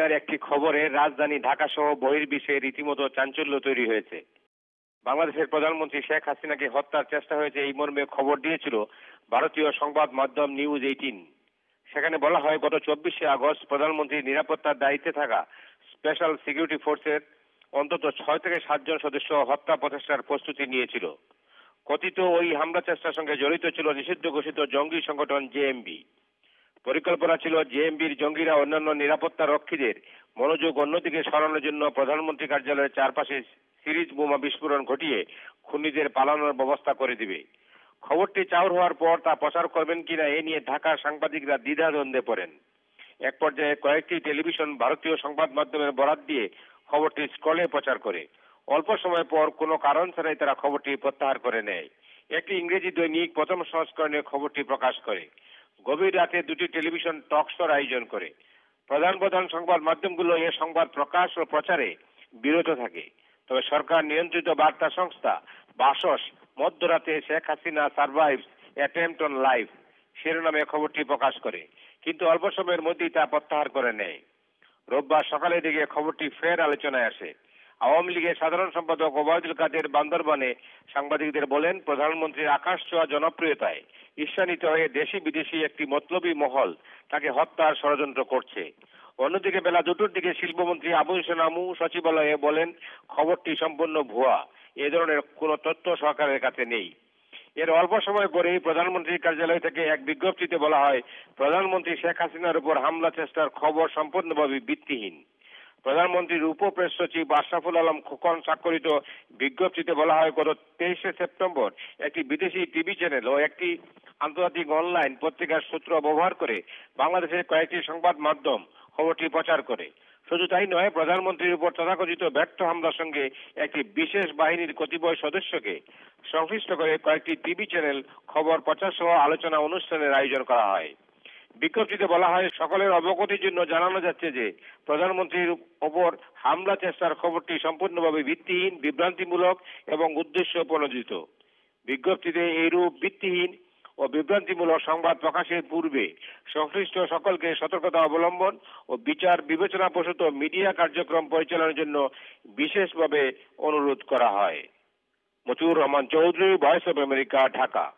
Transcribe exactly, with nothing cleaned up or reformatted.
নেওয়ার একটি খবরে রাজধানী ঢাকা সহ বহির্বিশ্বে রীতিমতো চাঞ্চল্য তৈরি হয়েছে। বাংলাদেশের প্রধানমন্ত্রী শেখ হাসিনাকে হত্যার চেষ্টা হয়েছে এই মর্মে খবর দিয়েছিল ভারতীয় সংবাদ মাধ্যম নিউজ এইটিন। সেখানে বলা হয়, গত চব্বিশে আগস্ট প্রধানমন্ত্রীর নিরাপত্তার দায়িত্বে থাকা স্পেশাল সিকিউরিটি ফোর্সের অন্তত ছয় থেকে সাতজন সদস্য হত্যা প্রচেষ্টার প্রস্তুতি নিয়েছিল। কথিত ওই হামলা চেষ্টার সঙ্গে জড়িত ছিল নিষিদ্ধ ঘোষিত জঙ্গি সংগঠন জেএমবি। পরিকল্পনা ছিল জেএমবির জঙ্গিরা অন্যান্য নিরাপত্তা রক্ষীদের মনোযোগ অন্যদিকে সরানোর জন্য প্রধানমন্ত্রী কার্যালয়ের চারপাশে সিরিজ বোমা বিস্ফোরণ ঘটিয়ে খুনিদের পালানোর ব্যবস্থা করে দিবে। খবরটি চাউর হওয়ার পর তা প্রচার করবেন কিনা এ নিয়ে ঢাকার সাংবাদিকরা দ্বিধাদ্বন্দ্বে পড়েন। এক পর্যায়ে কয়েকটি টেলিভিশন ভারতীয় সংবাদ মাধ্যমের বরাত দিয়ে খবরটি স্ক্রলে প্রচার করে। অল্প সময় পর কোনো কারণ ছাড়াই তারা খবরটি প্রত্যাহার করে নেয়। একটি ইংরেজি দৈনিক প্রথম সংস্করণে খবরটি প্রকাশ করে। গভীর রাতে দুটি টেলিভিশন টক শোর আয়োজন করে। প্রধান প্রধান সংবাদ মাধ্যমগুলো এ সংবাদ প্রকাশ ও প্রচারে বিরত থাকে। তবে সরকার নিয়ন্ত্রিত বার্তা সংস্থা বাসস মধ্যরাতে Sheikh Hasina survives attempt on life শিরোনামে খবরটি প্রকাশ করে, কিন্তু অল্প সময়ের মধ্যেই তা প্রত্যাহার করে নেয়। রোববার সকালের দিকে খবরটি ফের আলোচনায় আসে। আওয়ামী লীগের সাধারণ সম্পাদক ওবায়দুল কাদের বান্দরবানে সাংবাদিকদের বলেন, প্রধানমন্ত্রীর আকাশ ছোঁয়া জনপ্রিয়তায় ঈর্ষান্বিত হয়ে দেশি বিদেশি একটি মতলবী মহল তাকে হত্যার ষড়যন্ত্র করছে। অন্যদিকে বেলা দুটোর দিকে শিল্পমন্ত্রী আবু হোসেন আমু সচিবালয়ে বলেন, খবরটি সম্পূর্ণ ভুয়া, এ ধরনের কোনো তথ্য সরকারের কাছে নেই। এর অল্প সময় পরেই প্রধানমন্ত্রীর কার্যালয় থেকে এক বিজ্ঞপ্তিতে বলা হয়, প্রধানমন্ত্রী শেখ হাসিনার উপর হামলা চেষ্টার খবর সম্পূর্ণভাবে ভিত্তিহীন। প্রধানমন্ত্রীর উপ প্রেস সচিব আশরাফুল আলম খোকন স্বাক্ষরিত বিজ্ঞপ্তিতে বলা হয়, গত তেইশে সেপ্টেম্বর একটি বিদেশি টিভি চ্যানেল ও একটি আন্তর্জাতিক অনলাইন পত্রিকার সূত্র ব্যবহার করে বাংলাদেশের কয়েকটি সংবাদ মাধ্যম খবরটি প্রচার করে। শুধু তাই নয়, প্রধানমন্ত্রীর উপর তথাকথিত ব্যর্থ হামলার সঙ্গে একটি বিশেষ বাহিনীর কতিপয় সদস্যকে সংশ্লিষ্ট করে কয়েকটি টিভি চ্যানেল খবর প্রচার সহ আলোচনা অনুষ্ঠানের আয়োজন করা হয়। বিজ্ঞপ্তিতে বলা হয়, সকলের অবগতির জন্য জানানো যাচ্ছে যে প্রধানমন্ত্রীর ওপর হামলা চেষ্টার খবরটি সম্পূর্ণভাবে ভিত্তিহীন, বিভ্রান্তিমূলক এবং উদ্দেশ্য প্রণোদিত। বিজ্ঞপ্তিতে এইরূপ ভিত্তিহীন ও বিভ্রান্তিমূলক সংবাদ প্রকাশের পূর্বে সংশ্লিষ্ট সকলকে সতর্কতা অবলম্বন ও বিচার বিবেচনা প্রসূত মিডিয়া কার্যক্রম পরিচালনার জন্য বিশেষভাবে অনুরোধ করা হয়। Motiur Rahman Chowdhury, Voice of America, Dhaka.